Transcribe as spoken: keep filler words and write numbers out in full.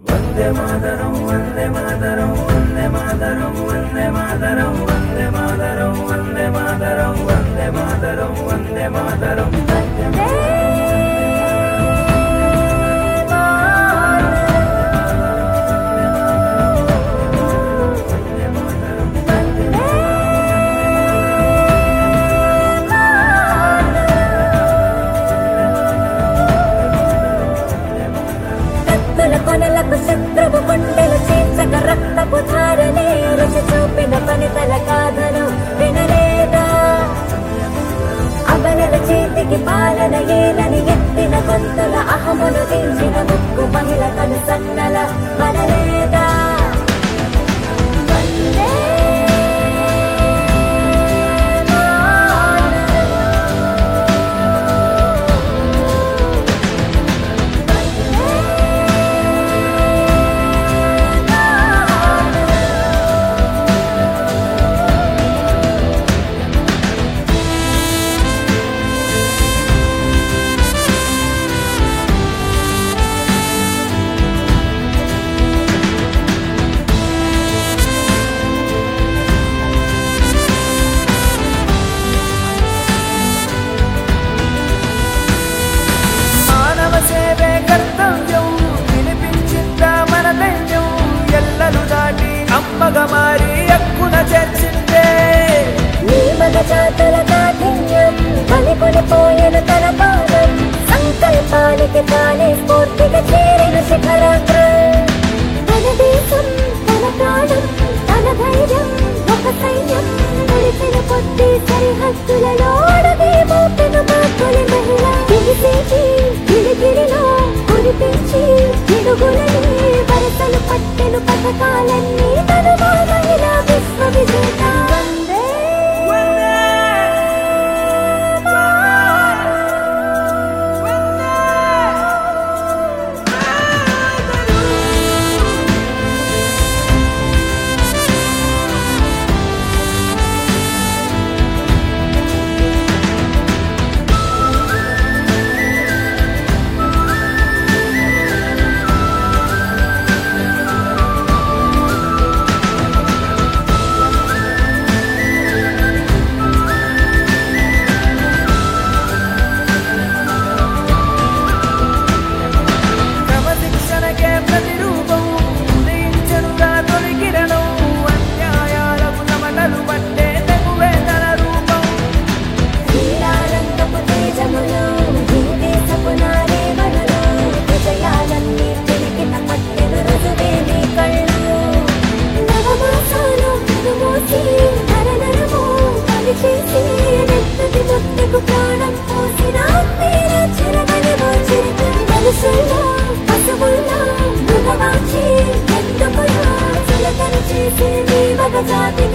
వందే మాతరం వందే మాతరం వందే మాతరం వందే మాతరం వందే మాతరం వందే మాతరం వందే మాతరం వందే మాతరం కొనలకు శత్రువు గుండెలు చీల్చక రక్తపు ధారలే రుచి చూపిన పనితల గాథలు వినలేదా? అబలల చేతికి పాలన ఏలని ఎత్తిన గొంతుల అహమును దించిన ముక్కు మహిళ కను సన్నల మనలేదా? సేవే కర్తవ్యం వినిపించిందా మన ధైర్యం ఎల్లలు దాటి అమ్మగా మారి అక్కున చేర్చిందే నీ మగ జాతుల కాఠిన్యం బలికొనిపోయిన తన పాదం సంకల్పానికి తానే స్ఫూర్తిగా చేరిన శిఖరాగ్రం తన దేశం తన ప్రాణం తన ధైర్యం ఒక సైన్యం నడిచిన కొద్ది సరిహద్దులలో అడవి మోపిన మాతృలి మహిళ దిగిసేటి గిరిగిరిలో కురిపించి గిడుగులని వరసలు పట్టెను పథకాలన్నీ తను మహిళ విశ్వ విజేత జాతి